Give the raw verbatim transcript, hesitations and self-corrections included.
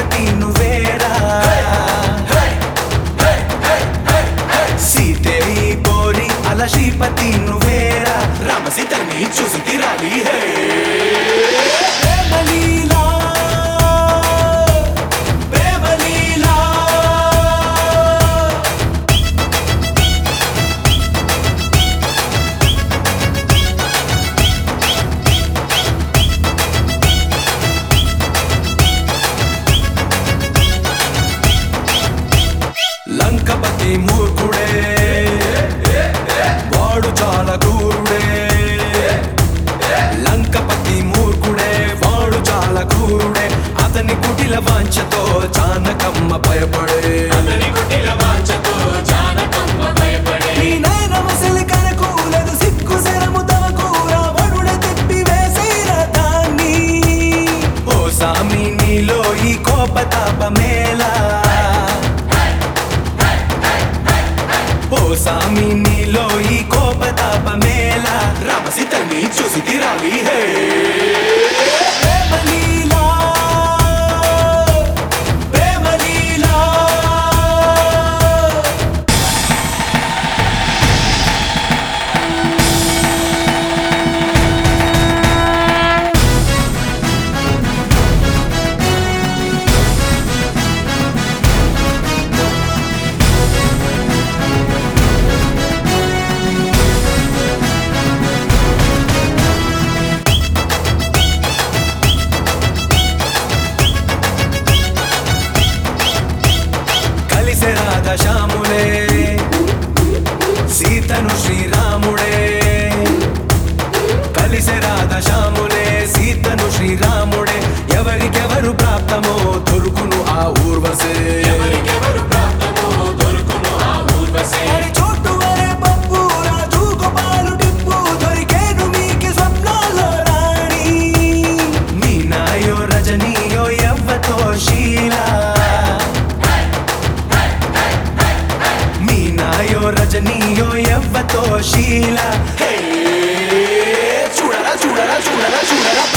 శ్రీపతి నువ్వేరా సీతే ఈ పోరి అలా శ్రీపతి నువ్వేరా రామ సీతని చూసి తిరాలి హే ప్రేమలీలా ప్రేమలీలా లంకపతి మూర్ఖుడే వాడు చాలా క్రూరుడే లంకపతి మూర్ఖుడే వాడు చాలా క్రూరుడే అతని కుటిల వాంఛతో జానకమ్మ భయపడే అతని కుటిల వాంఛతో జానకమ్మ భయపడే నీ నయనమసలి కనకూలదు సిక్కు శరము తవకు రావణుడే తిప్పి వేసేరా దాన్ని ఓ సామి నీలో ఈ కోపతాపమేలా ఓ సామి నీలో ఈ కోపతాపమేలా రామ సీతని చూసి తిరాలి హే ప్రేమలీలా ప్రేమలీలా కలిసే రాధ శ్యాముడే సీతను శ్రీరాముడే కలిసే రాధ శ్యాముడే సీతను శ్రీరాముడే ఎవరికెవరు ప్రాప్తమో దొరుకును ఆ ఊర్వశే ఎవరికెవరు ప్రాప్తమో దొరుకును ఆ ఊర్వశే చోటు వరే పప్పు రాజు గోపాలు టిప్పు దొరికేను మీకి స్వప్నాల్లో రాణి మీనాయో రజనీయో యవ్వతో శీలా మీనాయో రజనీయో యవ్వతో శీల హే చూడరా చూడరా చూడరా చూడరా